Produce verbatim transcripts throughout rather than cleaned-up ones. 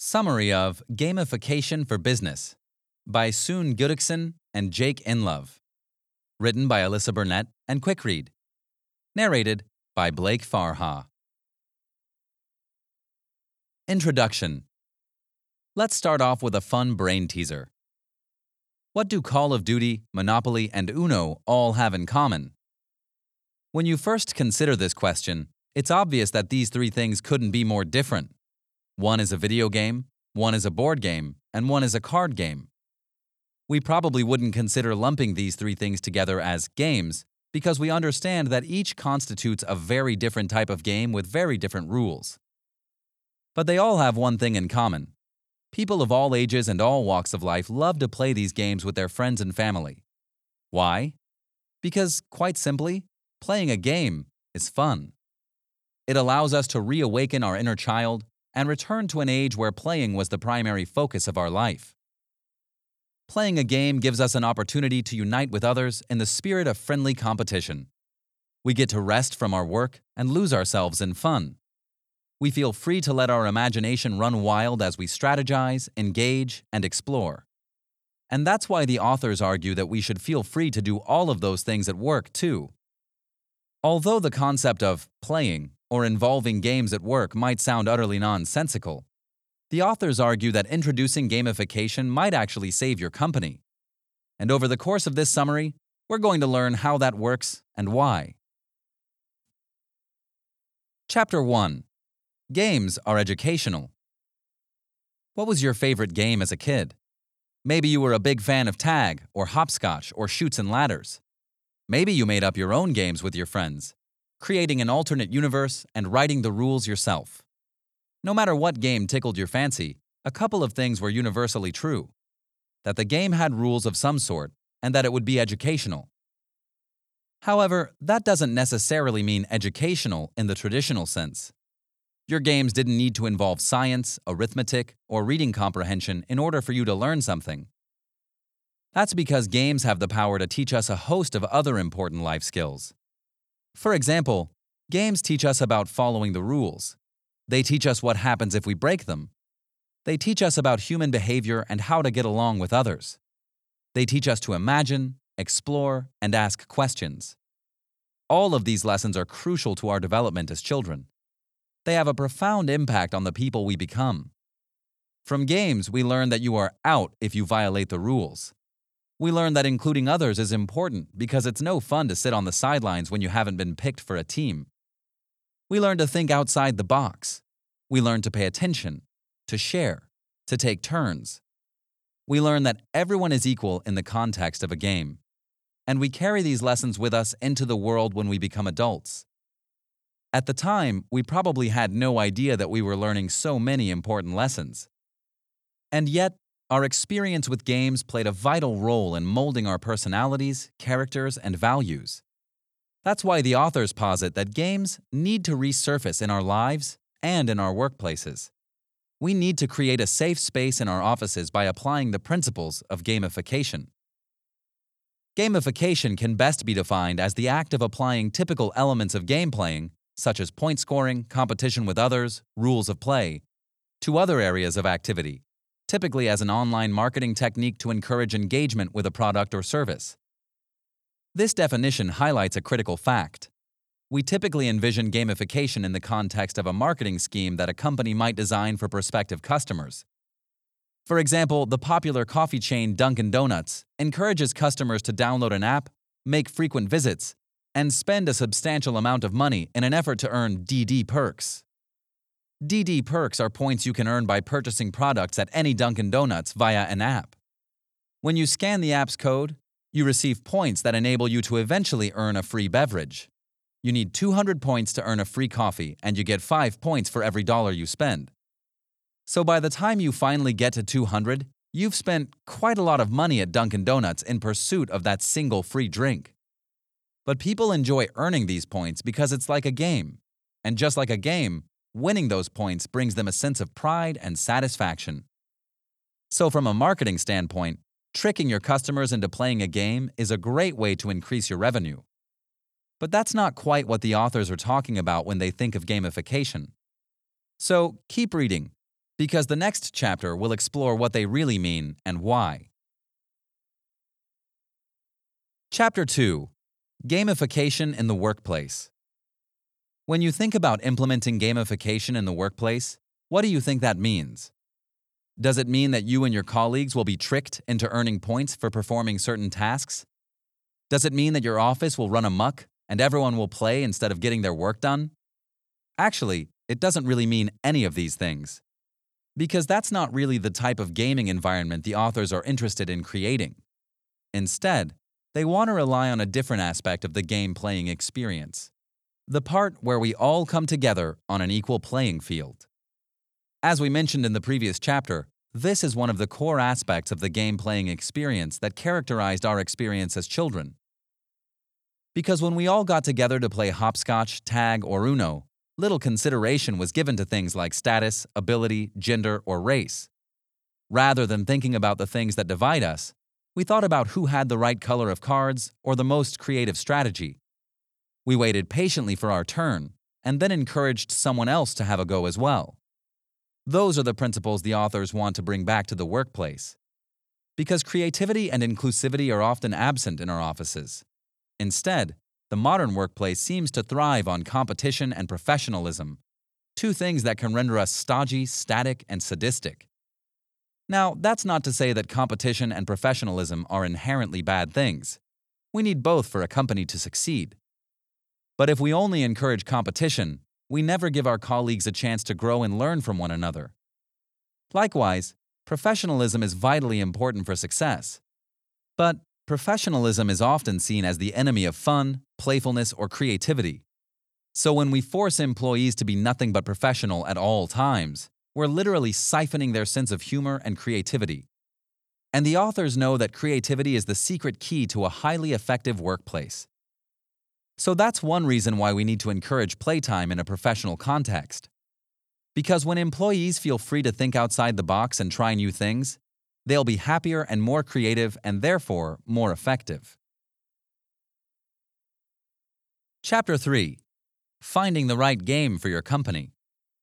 Summary of Gamification for Business by Soon Gudikson and Jake Inlove. Written by Alyssa Burnett and QuickRead. Narrated by Blake Farha. Introduction. Let's start off with a fun brain teaser. What do Call of Duty, Monopoly, and Uno all have in common? When you first consider this question, it's obvious that these three things couldn't be more different. One is a video game, one is a board game, and one is a card game. We probably wouldn't consider lumping these three things together as games because we understand that each constitutes a very different type of game with very different rules. But they all have one thing in common. People of all ages and all walks of life love to play these games with their friends and family. Why? Because, quite simply, playing a game is fun. It allows us to reawaken our inner child and return to an age where playing was the primary focus of our life. Playing a game gives us an opportunity to unite with others in the spirit of friendly competition. We get to rest from our work and lose ourselves in fun. We feel free to let our imagination run wild as we strategize, engage, and explore. And that's why the authors argue that we should feel free to do all of those things at work, too. Although the concept of playing or involving games at work might sound utterly nonsensical, the authors argue that introducing gamification might actually save your company. And over the course of this summary, we're going to learn how that works and why. Chapter one. Games are educational. What was your favorite game as a kid? Maybe you were a big fan of tag or hopscotch or chutes and ladders. Maybe you made up your own games with your friends, creating an alternate universe and writing the rules yourself. No matter what game tickled your fancy, a couple of things were universally true: that the game had rules of some sort and that it would be educational. However, that doesn't necessarily mean educational in the traditional sense. Your games didn't need to involve science, arithmetic, or reading comprehension in order for you to learn something. That's because games have the power to teach us a host of other important life skills. For example, games teach us about following the rules. They teach us what happens if we break them. They teach us about human behavior and how to get along with others. They teach us to imagine, explore, and ask questions. All of these lessons are crucial to our development as children. They have a profound impact on the people we become. From games, we learn that you are out if you violate the rules. We learn that including others is important because it's no fun to sit on the sidelines when you haven't been picked for a team. We learn to think outside the box. We learn to pay attention, to share, to take turns. We learn that everyone is equal in the context of a game. And we carry these lessons with us into the world when we become adults. At the time, we probably had no idea that we were learning so many important lessons. And yet, our experience with games played a vital role in molding our personalities, characters, and values. That's why the authors posit that games need to resurface in our lives and in our workplaces. We need to create a safe space in our offices by applying the principles of gamification. Gamification can best be defined as the act of applying typical elements of game playing, such as point scoring, competition with others, rules of play, to other areas of activity, typically as an online marketing technique to encourage engagement with a product or service. This definition highlights a critical fact. We typically envision gamification in the context of a marketing scheme that a company might design for prospective customers. For example, the popular coffee chain Dunkin' Donuts encourages customers to download an app, make frequent visits, and spend a substantial amount of money in an effort to earn D D perks. D D perks are points you can earn by purchasing products at any Dunkin' Donuts via an app. When you scan the app's code, you receive points that enable you to eventually earn a free beverage. You need two hundred points to earn a free coffee, and you get five points for every dollar you spend. So by the time you finally get to two hundred, you've spent quite a lot of money at Dunkin' Donuts in pursuit of that single free drink. But people enjoy earning these points because it's like a game. And just like a game, winning those points brings them a sense of pride and satisfaction. So from a marketing standpoint, tricking your customers into playing a game is a great way to increase your revenue. But that's not quite what the authors are talking about when they think of gamification. So keep reading, because the next chapter will explore what they really mean and why. Chapter two. Gamification in the Workplace. When you think about implementing gamification in the workplace, what do you think that means? Does it mean that you and your colleagues will be tricked into earning points for performing certain tasks? Does it mean that your office will run amok and everyone will play instead of getting their work done? Actually, it doesn't really mean any of these things. Because that's not really the type of gaming environment the authors are interested in creating. Instead, they want to rely on a different aspect of the game playing experience. The part where we all come together on an equal playing field. As we mentioned in the previous chapter, this is one of the core aspects of the game playing experience that characterized our experience as children. Because when we all got together to play hopscotch, tag, or Uno, little consideration was given to things like status, ability, gender, or race. Rather than thinking about the things that divide us, we thought about who had the right color of cards or the most creative strategy. We waited patiently for our turn and then encouraged someone else to have a go as well. Those are the principles the authors want to bring back to the workplace. Because creativity and inclusivity are often absent in our offices. Instead, the modern workplace seems to thrive on competition and professionalism, two things that can render us stodgy, static, and sadistic. Now, that's not to say that competition and professionalism are inherently bad things. We need both for a company to succeed. But if we only encourage competition, we never give our colleagues a chance to grow and learn from one another. Likewise, professionalism is vitally important for success. But professionalism is often seen as the enemy of fun, playfulness, or creativity. So when we force employees to be nothing but professional at all times, we're literally siphoning their sense of humor and creativity. And the authors know that creativity is the secret key to a highly effective workplace. So that's one reason why we need to encourage playtime in a professional context. Because when employees feel free to think outside the box and try new things, they'll be happier and more creative and therefore more effective. Chapter three. Finding the right game for your company.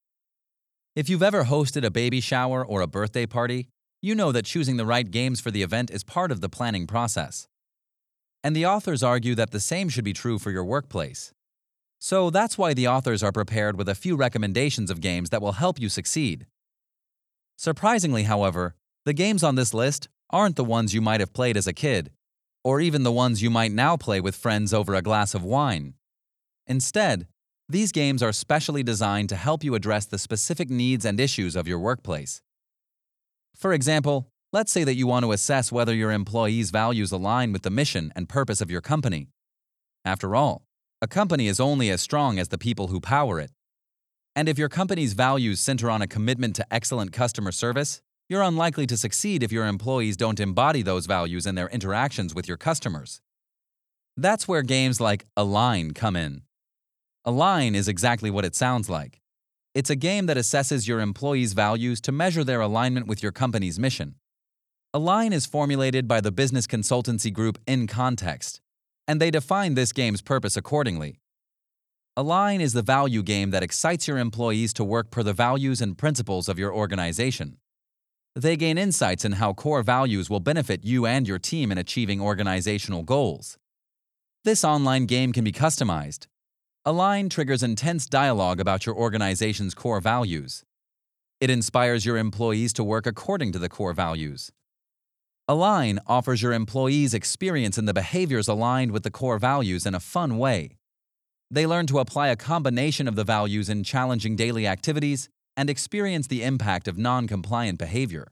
If you've ever hosted a baby shower or a birthday party, you know that choosing the right games for the event is part of the planning process. And the authors argue that the same should be true for your workplace. So that's why the authors are prepared with a few recommendations of games that will help you succeed. Surprisingly, however, the games on this list aren't the ones you might have played as a kid, or even the ones you might now play with friends over a glass of wine. Instead, these games are specially designed to help you address the specific needs and issues of your workplace. For example, let's say that you want to assess whether your employees' values align with the mission and purpose of your company. After all, a company is only as strong as the people who power it. And if your company's values center on a commitment to excellent customer service, you're unlikely to succeed if your employees don't embody those values in their interactions with your customers. That's where games like Align come in. Align is exactly what it sounds like. It's a game that assesses your employees' values to measure their alignment with your company's mission. Align is formulated by the business consultancy group In Context, and they define this game's purpose accordingly. Align is the value game that excites your employees to work per the values and principles of your organization. They gain insights in how core values will benefit you and your team in achieving organizational goals. This online game can be customized. Align triggers intense dialogue about your organization's core values. It inspires your employees to work according to the core values. Align offers your employees experience in the behaviors aligned with the core values in a fun way. They learn to apply a combination of the values in challenging daily activities and experience the impact of non-compliant behavior.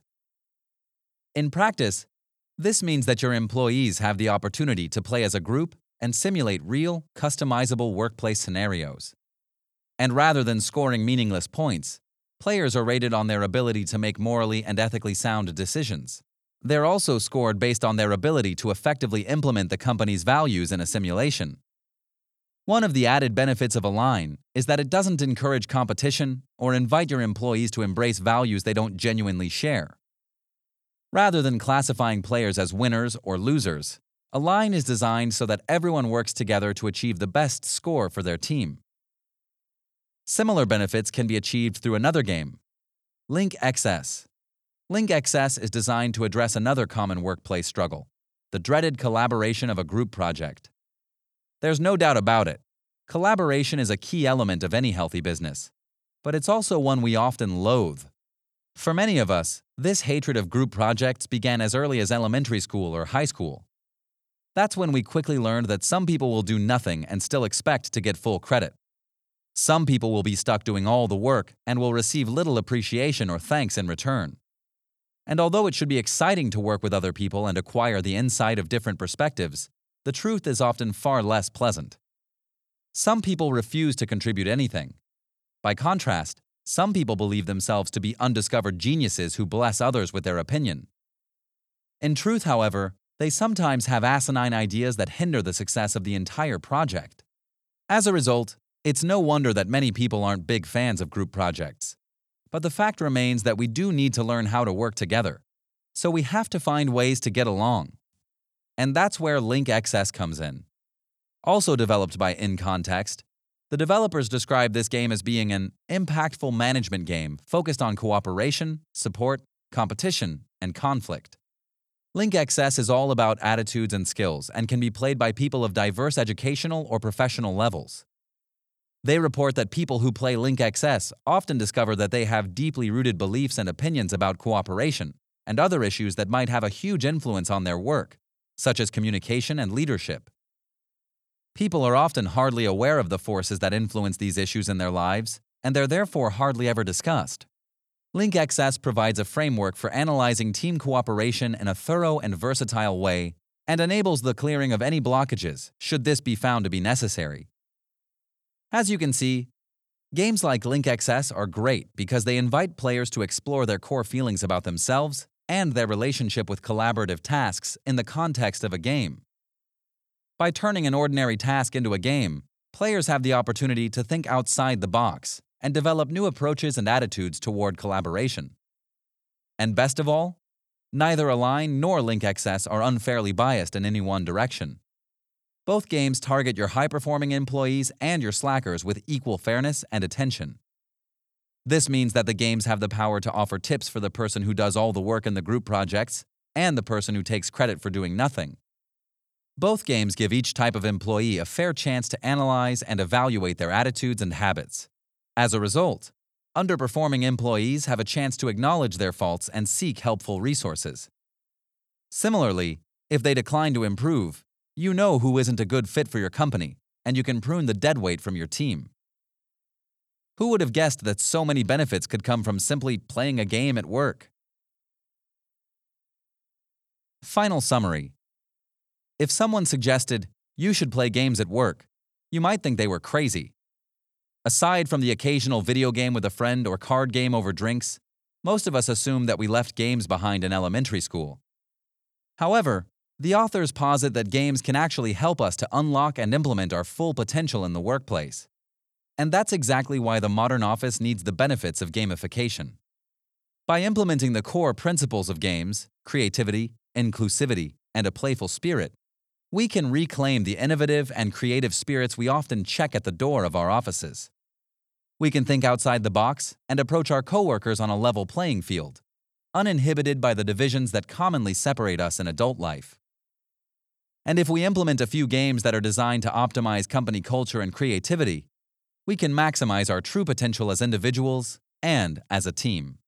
In practice, this means that your employees have the opportunity to play as a group and simulate real, customizable workplace scenarios. And rather than scoring meaningless points, players are rated on their ability to make morally and ethically sound decisions. They're also scored based on their ability to effectively implement the company's values in a simulation. One of the added benefits of Align is that it doesn't encourage competition or invite your employees to embrace values they don't genuinely share. Rather than classifying players as winners or losers, Align is designed so that everyone works together to achieve the best score for their team. Similar benefits can be achieved through another game. LinkXS. LinkXS is designed to address another common workplace struggle, the dreaded collaboration of a group project. There's no doubt about it. Collaboration is a key element of any healthy business, but it's also one we often loathe. For many of us, this hatred of group projects began as early as elementary school or high school. That's when we quickly learned that some people will do nothing and still expect to get full credit. Some people will be stuck doing all the work and will receive little appreciation or thanks in return. And although it should be exciting to work with other people and acquire the insight of different perspectives, the truth is often far less pleasant. Some people refuse to contribute anything. By contrast, some people believe themselves to be undiscovered geniuses who bless others with their opinion. In truth, however, they sometimes have asinine ideas that hinder the success of the entire project. As a result, it's no wonder that many people aren't big fans of group projects. But the fact remains that we do need to learn how to work together, so we have to find ways to get along. And that's where LinkXS comes in. Also developed by InContext, the developers describe this game as being an impactful management game focused on cooperation, support, competition, and conflict. LinkXS is all about attitudes and skills and can be played by people of diverse educational or professional levels. They report that people who play LinkXS often discover that they have deeply rooted beliefs and opinions about cooperation and other issues that might have a huge influence on their work, such as communication and leadership. People are often hardly aware of the forces that influence these issues in their lives, and they're therefore hardly ever discussed. LinkXS provides a framework for analyzing team cooperation in a thorough and versatile way and enables the clearing of any blockages, should this be found to be necessary. As you can see, games like LinkXS are great because they invite players to explore their core feelings about themselves and their relationship with collaborative tasks in the context of a game. By turning an ordinary task into a game, players have the opportunity to think outside the box and develop new approaches and attitudes toward collaboration. And best of all, neither Align nor LinkXS are unfairly biased in any one direction. Both games target your high-performing employees and your slackers with equal fairness and attention. This means that the games have the power to offer tips for the person who does all the work in the group projects and the person who takes credit for doing nothing. Both games give each type of employee a fair chance to analyze and evaluate their attitudes and habits. As a result, underperforming employees have a chance to acknowledge their faults and seek helpful resources. Similarly, if they decline to improve, you know who isn't a good fit for your company, and you can prune the deadweight from your team. Who would have guessed that so many benefits could come from simply playing a game at work? Final summary. If someone suggested, you should play games at work, you might think they were crazy. Aside from the occasional video game with a friend or card game over drinks, most of us assume that we left games behind in elementary school. However, the authors posit that games can actually help us to unlock and implement our full potential in the workplace. And that's exactly why the modern office needs the benefits of gamification. By implementing the core principles of games, creativity, inclusivity, and a playful spirit, we can reclaim the innovative and creative spirits we often check at the door of our offices. We can think outside the box and approach our coworkers on a level playing field, uninhibited by the divisions that commonly separate us in adult life. And if we implement a few games that are designed to optimize company culture and creativity, we can maximize our true potential as individuals and as a team.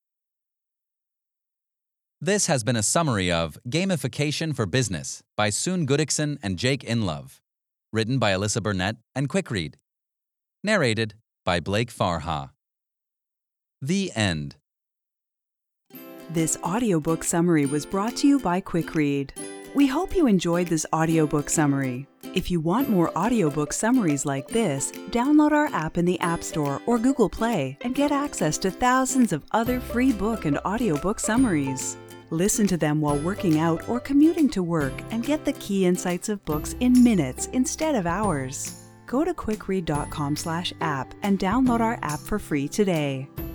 This has been a summary of Gamification for Business by Soon Goodikson and Jake Inlove, written by Alyssa Burnett and QuickRead, narrated by Blake Farha. The end. This audiobook summary was brought to you by QuickRead. We hope you enjoyed this audiobook summary. If you want more audiobook summaries like this, download our app in the App Store or Google Play and get access to thousands of other free book and audiobook summaries. Listen to them while working out or commuting to work and get the key insights of books in minutes instead of hours. Go to quickread dot com slash app and download our app for free today.